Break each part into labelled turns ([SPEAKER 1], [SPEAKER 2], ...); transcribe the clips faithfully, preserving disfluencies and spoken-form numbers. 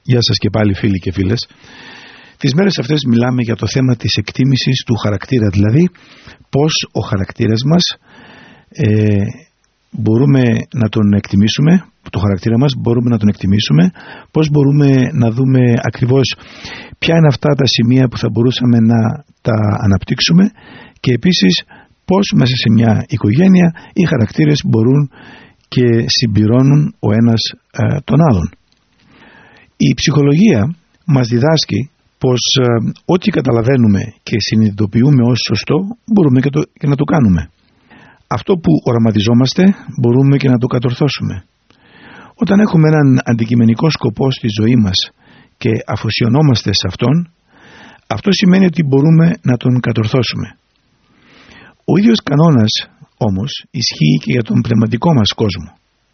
[SPEAKER 1] Γεια σας και πάλι φίλοι και φίλες. Τις μέρες αυτές μιλάμε για το θέμα της εκτίμησης του χαρακτήρα, δηλαδή πώς ο χαρακτήρας μας ε, μπορούμε να τον εκτιμήσουμε, το χαρακτήρα μας μπορούμε να τον εκτιμήσουμε, πώς μπορούμε να δούμε ακριβώς ποια είναι αυτά τα σημεία που θα μπορούσαμε να τα αναπτύξουμε και επίσης πώς μέσα σε μια οικογένεια οι χαρακτήρες μπορούν και συμπληρώνουν ο ένας ε, τον άλλον. Η ψυχολογία μας διδάσκει πως ε, ό,τι καταλαβαίνουμε και συνειδητοποιούμε ως σωστό μπορούμε και, το, και να το κάνουμε. Αυτό που οραματιζόμαστε μπορούμε και να το κατορθώσουμε. Όταν έχουμε έναν αντικειμενικό σκοπό στη ζωή μας και αφοσιωνόμαστε σε αυτόν, αυτό σημαίνει ότι μπορούμε να τον κατορθώσουμε. Ο ίδιος κανόνας όμως ισχύει και για τον πνευματικό μας κόσμο.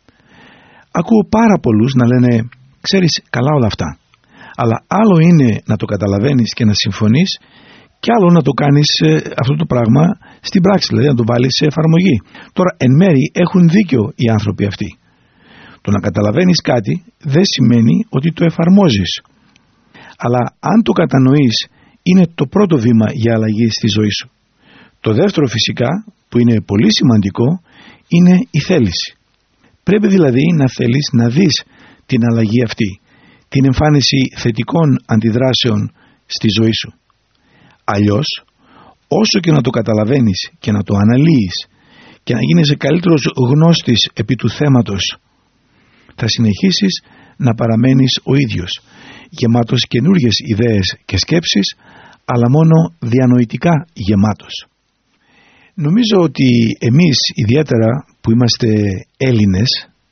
[SPEAKER 1] Ακούω πάρα πολλούς να λένε «Ξέρεις καλά όλα αυτά», αλλά άλλο είναι να το καταλαβαίνεις και να συμφωνείς και άλλο να το κάνεις αυτό το πράγμα στην πράξη, δηλαδή να το βάλεις σε εφαρμογή. Τώρα εν μέρει έχουν δίκιο οι άνθρωποι αυτοί. Το να καταλαβαίνεις κάτι δεν σημαίνει ότι το εφαρμόζεις. Αλλά αν το κατανοείς είναι το πρώτο βήμα για αλλαγή στη ζωή σου. Το δεύτερο φυσικά που είναι πολύ σημαντικό είναι η θέληση. Πρέπει δηλαδή να θέλεις να δεις την αλλαγή αυτή, την εμφάνιση θετικών αντιδράσεων στη ζωή σου. Αλλιώς, όσο και να το καταλαβαίνεις και να το αναλύεις και να γίνεσαι καλύτερος γνώστης επί του θέματος, θα συνεχίσεις να παραμένεις ο ίδιος, γεμάτος καινούργιες ιδέες και σκέψεις, αλλά μόνο διανοητικά γεμάτος. Νομίζω ότι εμείς, ιδιαίτερα που είμαστε Έλληνες,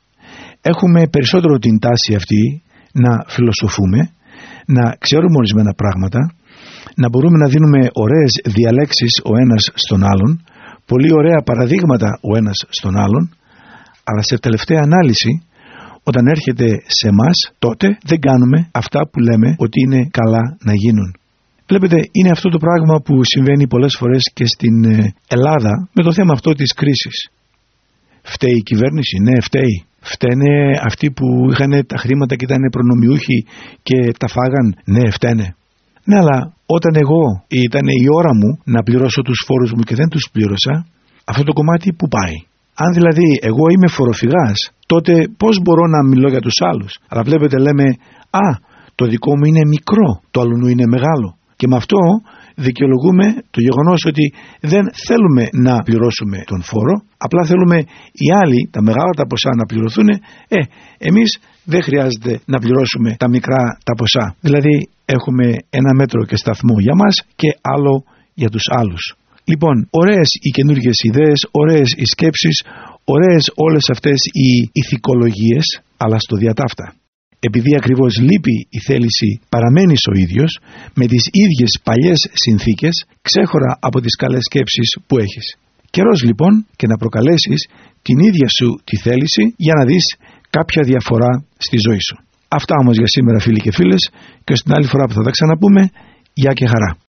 [SPEAKER 1] έχουμε περισσότερο την τάση αυτή να φιλοσοφούμε, να ξέρουμε ορισμένα πράγματα, να μπορούμε να δίνουμε ωραίες διαλέξεις ο ένας στον άλλον, πολύ ωραία παραδείγματα ο ένας στον άλλον, αλλά σε τελευταία ανάλυση, όταν έρχεται σε εμάς, τότε δεν κάνουμε αυτά που λέμε ότι είναι καλά να γίνουν. Βλέπετε, είναι αυτό το πράγμα που συμβαίνει πολλές φορές και στην Ελλάδα με το θέμα αυτό της κρίσης. Φταίει η κυβέρνηση? Ναι, φταίει. Φταίνε αυτοί που είχαν τα χρήματα και ήταν προνομιούχοι και τα φάγαν? Ναι, φταίνε. Ναι, αλλά όταν εγώ ήταν η ώρα μου να πληρώσω τους φόρους μου και δεν τους πλήρωσα, αυτό το κομμάτι που πάει? Αν δηλαδή εγώ είμαι φοροφυγάς, τότε πώς μπορώ να μιλώ για τους άλλους? Αλλά βλέπετε, λέμε, α, το δικό μου είναι μικρό, το αλλού είναι μεγάλο. Και με αυτό δικαιολογούμε το γεγονός ότι δεν θέλουμε να πληρώσουμε τον φόρο, απλά θέλουμε οι άλλοι, τα μεγάλα τα ποσά να πληρωθούν, ε, εμείς δεν χρειάζεται να πληρώσουμε τα μικρά τα ποσά. Δηλαδή έχουμε ένα μέτρο και σταθμό για μας και άλλο για τους άλλους. Λοιπόν, ωραίες οι καινούργιες ιδέες, ωραίες οι σκέψεις, ωραίες όλες αυτές οι ηθικολογίες, αλλά στο διατάφτα. Επειδή ακριβώς λείπει η θέληση, παραμένεις ο ίδιος με τις ίδιες παλιές συνθήκες, ξέχωρα από τις καλές σκέψεις που έχεις. Καιρός λοιπόν και να προκαλέσεις την ίδια σου τη θέληση για να δεις κάποια διαφορά στη ζωή σου. Αυτά όμως για σήμερα, φίλοι και φίλες, και στην άλλη φορά που θα τα ξαναπούμε, γεια και χαρά.